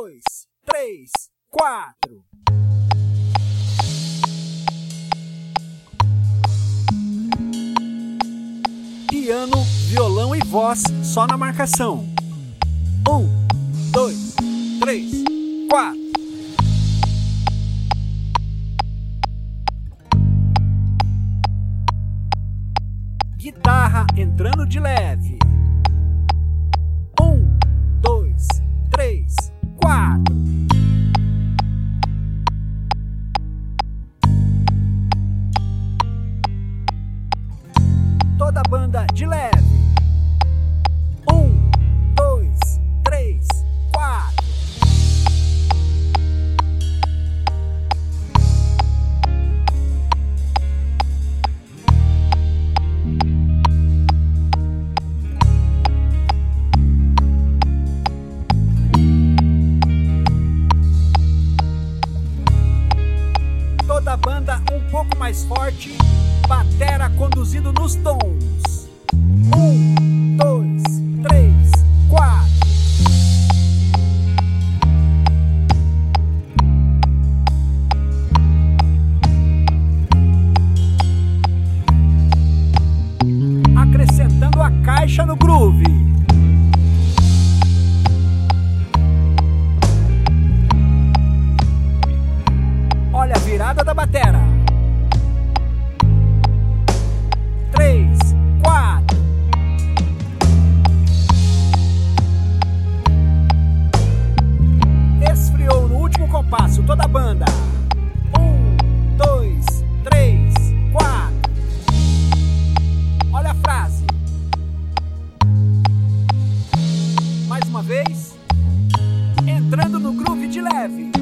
2, 3, 4. Piano, violão e voz só na marcação. 1, 2, 3, 4. Guitarra entrando de leve. 1, 2, 3, 4. Toda a banda de leve. 1, 2, 3, 4. Toda a banda um pouco mais forte, batera conduzindo nos tons. 1, 2, 3, 4. Acrescentando a caixa no groove. Olha a virada da batera. 3, 4. Esfriou no último compasso toda a banda. 1, 2, 3, 4. Olha a frase. Mais uma vez. Entrando no groove de leve.